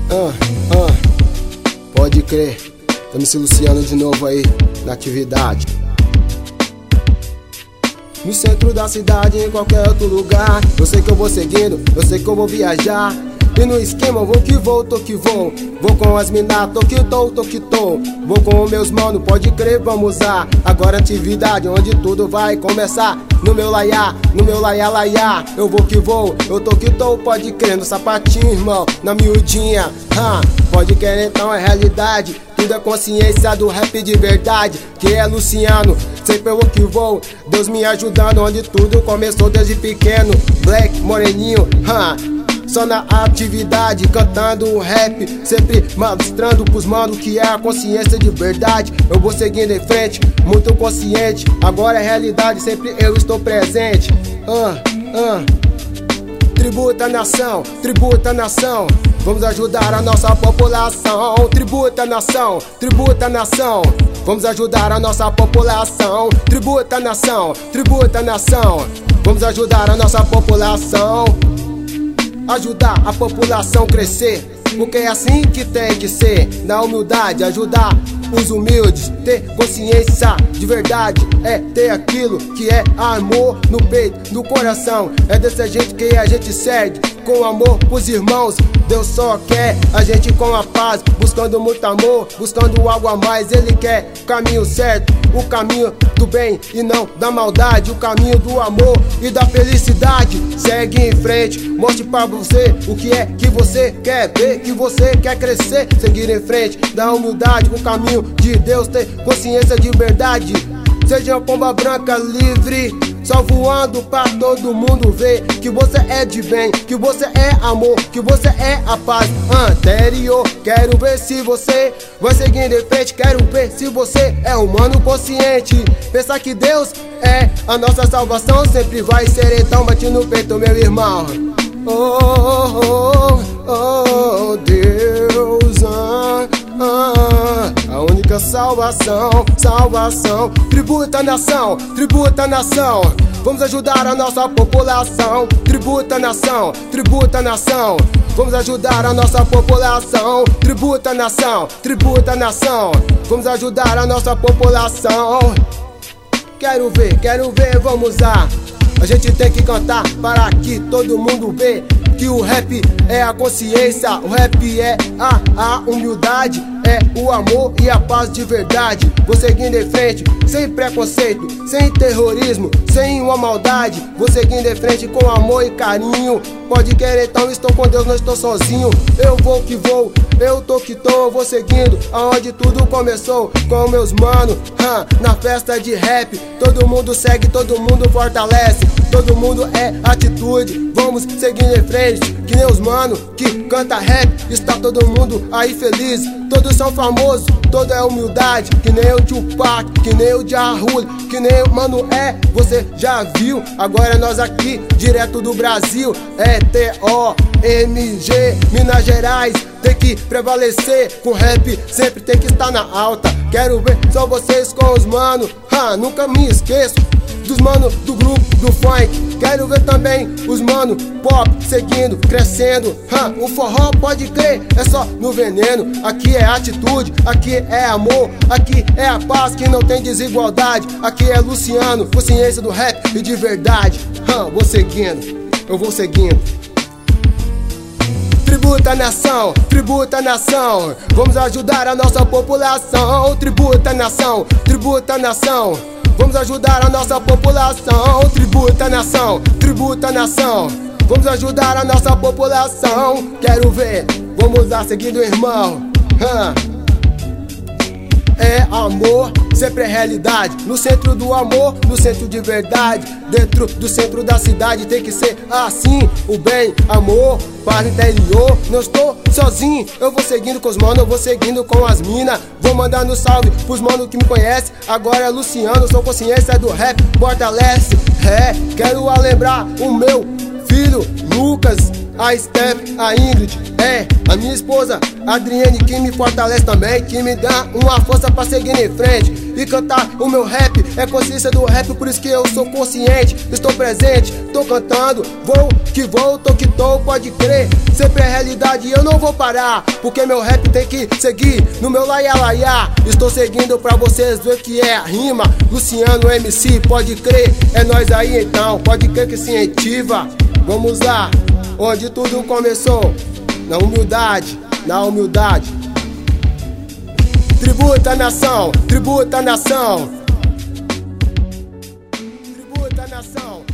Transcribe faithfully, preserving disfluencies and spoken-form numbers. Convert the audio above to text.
Ah, ah, pode crer. M C Luciano de novo aí na atividade. No centro da cidade, em qualquer outro lugar. Eu sei que eu vou seguindo, eu sei que eu vou viajar. E no esquema, vou que vou, tô que vou. Vou com as minas, tô que tô, tô que tô. Vou com os meus manos, pode crer, vamos lá. Agora atividade, onde tudo vai começar. No meu laiá, no meu laiá, laiá. Eu vou que vou, eu tô que tô, pode crer. No sapatinho, irmão, na miudinha. ah, Pode crer, então é realidade. Tudo é consciência do rap de verdade. Que é Luciano, sempre eu que vou. Deus me ajudando, onde tudo começou desde pequeno. Black, moreninho, ha. Só na atividade, cantando um rap, sempre mostrando pros manos que é a consciência de verdade. Eu vou seguindo em frente, muito consciente. Agora é realidade, sempre eu estou presente. Ah, ah. Tributa a nação, tributa a nação. Vamos ajudar a nossa população. Tributa a nação, tributa a nação. Vamos ajudar a nossa população. Tributa a nação, tributa a nação. Vamos ajudar a nossa população. Ajudar a população crescer, porque é assim que tem que ser. Na humildade, ajudar os humildes. Ter consciência de verdade é ter aquilo que é amor no peito, no coração. É desse jeito que a gente segue, com amor pros irmãos. Deus só quer a gente com a paz, buscando muito amor, buscando algo a mais. Ele quer o caminho certo, o caminho do bem e não da maldade, o caminho do amor e da felicidade. Segue em frente, mostre pra você o que é que você quer ver, que você quer crescer. Seguir em frente, da humildade, o caminho de Deus, ter consciência de verdade. Seja uma pomba branca livre, só voando pra todo mundo ver que você é de bem, que você é amor, que você é a paz anterior. Quero ver se você vai seguindo em frente, quero ver se você é humano consciente. Pensar que Deus é a nossa salvação, sempre vai ser, então bate no peito, meu irmão. Oh, oh, oh, oh Deus, ah, ah, a única salvação, salvação. Tributa a nação, tributa a nação. Vamos ajudar a nossa população. Tributa a nação, tributa a nação. Vamos ajudar a nossa população. Tributa a nação, tributa a nação. Vamos ajudar a nossa população. Quero ver, quero ver, vamos lá. A gente tem que cantar para que todo mundo vê que o rap é a consciência, o rap é a, a humildade, é o amor e a paz de verdade. Vou seguindo em frente, sem preconceito, sem terrorismo, sem uma maldade. Vou seguindo em frente com amor e carinho. Pode querer, então estou com Deus, não estou sozinho. Eu vou que vou, eu tô que tô. Vou seguindo aonde tudo começou, com meus manos, huh, na festa de rap. Todo mundo segue, todo mundo fortalece. Todo mundo é atitude, vamos seguindo em frente. Que nem os mano que canta rap, está todo mundo aí feliz. Todos são famosos, toda é humildade. Que nem o Tupac, que nem o Ja Rule, que nem o Mano é, você já viu. Agora é nós aqui, direto do Brasil. É T O M G, Minas Gerais. Tem que prevalecer, com rap sempre tem que estar na alta. Quero ver só vocês com os mano, ha, nunca me esqueço dos mano do grupo do funk. Quero ver também os mano pop seguindo, crescendo, ha, o forró pode crer, é só no veneno. Aqui é atitude, aqui é amor, aqui é a paz que não tem desigualdade. Aqui é Luciano, consciência do rap e de verdade. ha, Vou seguindo, eu vou seguindo. Tributa a nação, tributa a nação. Vamos ajudar a nossa população. Tributa a nação, tributa a nação. Vamos ajudar a nossa população. Tributa a nação, tributa a nação. Vamos ajudar a nossa população. Quero ver, vamos lá seguindo o irmão. huh. É amor, sempre é realidade. No centro do amor, no centro de verdade. Dentro do centro da cidade tem que ser assim. O bem, amor, paz interior. Não estou sozinho, eu vou seguindo com os manos, eu vou seguindo com as minas. Vou mandando salve pros manos que me conhecem. Agora é Luciano, sou consciência do rap, fortalece. É, quero lembrar o meu filho Lucas, a Steph, a Ingrid, é, a minha esposa, a Adriane, que me fortalece também, que me dá uma força pra seguir em frente e cantar o meu rap. É consciência do rap, por isso que eu sou consciente, estou presente, tô cantando, vou que vou, tô que tô, pode crer. Sempre é realidade e eu não vou parar, porque meu rap tem que seguir no meu laia laia. Estou seguindo pra vocês ver que é a rima. Luciano M C, pode crer, é nós aí então, pode crer que se incentiva. Vamos lá, onde tudo começou, na humildade, na humildade. Tributa a nação, tributa a nação, tributa a nação.